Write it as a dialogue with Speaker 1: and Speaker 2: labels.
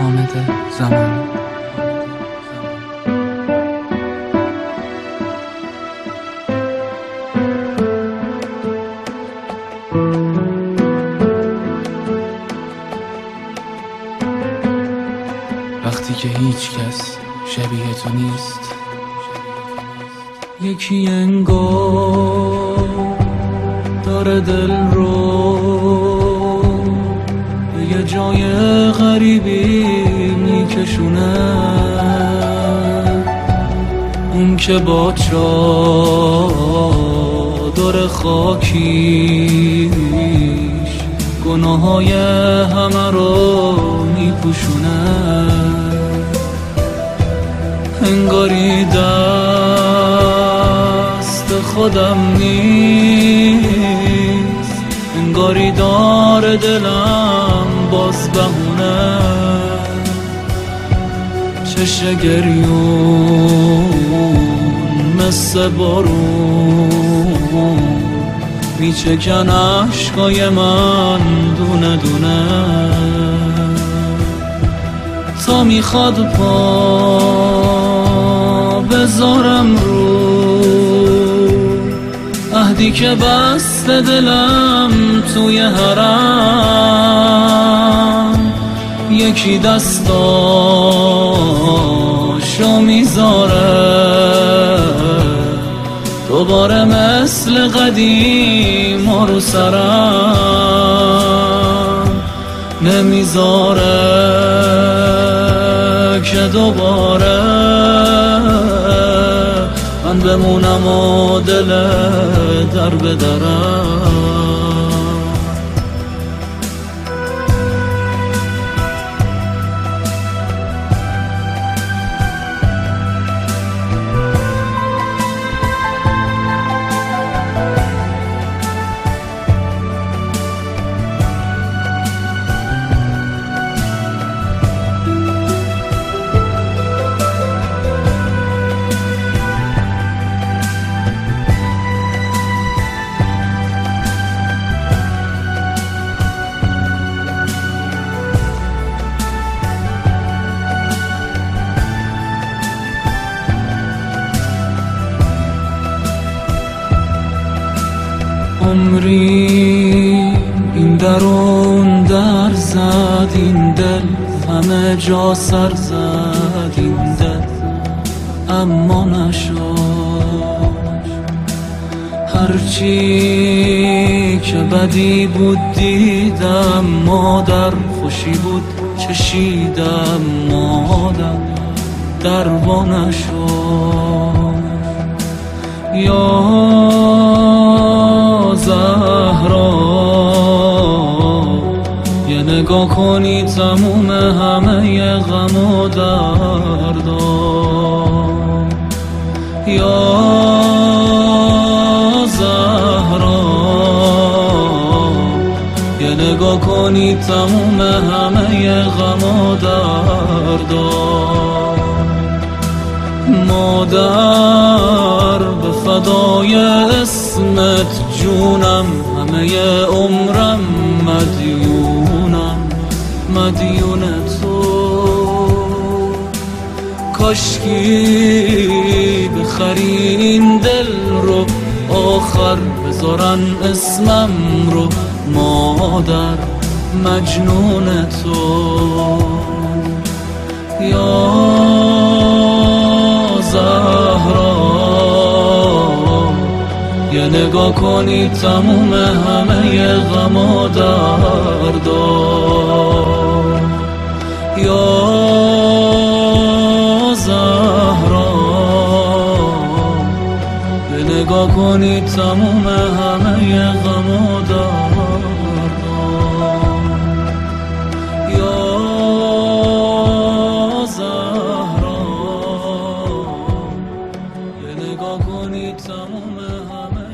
Speaker 1: حامد زمانی. وقتی که هیچ کس شبیه تو نیست، یکی انگار داره دل رو به یه جای غریبی میکشونه. اون که با چادر خاکیش گناههای همه رو میپوشونه. انگاری دست خودم نیست، انگاری داره دلم باز بهونه. چشم گریون مثل بارون میچکن عشقای من دونه دونه. تا میخواد پا بذارم رو عهدی که بست دلم توی حرم، یکی دستاشو میذاره دوباره مثل قدیم رو سرم، نمیذاره که دوباره من بمونم و دل در بدرم. عمری این در اون در زد، این دل همه جا سر زد، این دل اما نشد. هرچی که بدی بود دیدم، مادر خوشی بود چشیدم، مادر در وا نشد. یا زهرا یه نگاه کنی تموم همه غم و دردام. یا زهرا یه نگاه کنی تموم همه غم و دردام. مادر به فدای اسمت جونم، همه عمرم مدیونم، مدیون تو. کاشکی بخری این دل رو، آخر بذارن اسمم رو، مادر مجنون تو. یا زهرا یه نگاه کنی تموم همه غم و دردام. یا زهرا یه نگاه کنی تموم همه غم و دردام. یا زهرا یه نگاه کنی تموم همه